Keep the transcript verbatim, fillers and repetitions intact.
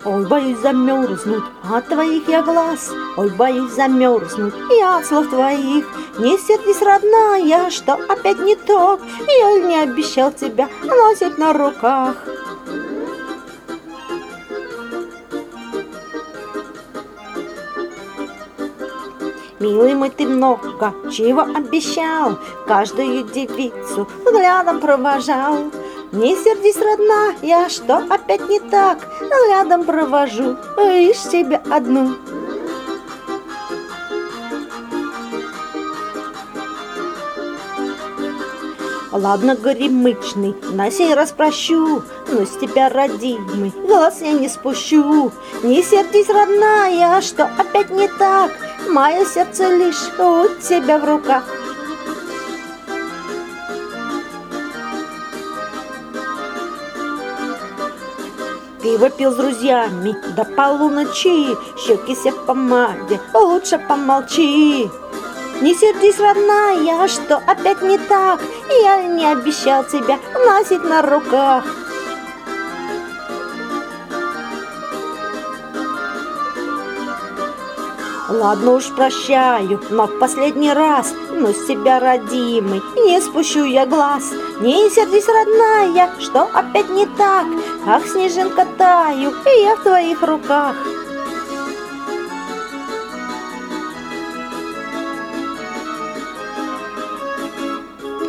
Ой, боюсь замерзнуть от твоих я глаз, ой, боюсь замерзнуть я от слов твоих. Не сердись, родная, что опять не так, я не обещал тебя носить на руках. Милый мой, ты много чего обещал, каждую девицу взглядом провожал. Не сердись, родная, что опять не так, взглядом провожу лишь тебя одну. Ладно, горемычный, на сей раз прощу, но с тебя, родимый, глаз я не спущу. Не сердись, родная, что опять не так, мое сердце лишь у тебя в руках. Пиво пил с друзьями до полуночи, щеки все в помаде, лучше помолчи. Не сердись, родная, что опять не так, я не обещал тебя носить на руках. Ладно уж, прощаю, но в последний раз, но с тебя, родимый, не спущу я глаз. Не сердись, родная, что опять не так, как снежинка таю, и я в твоих руках.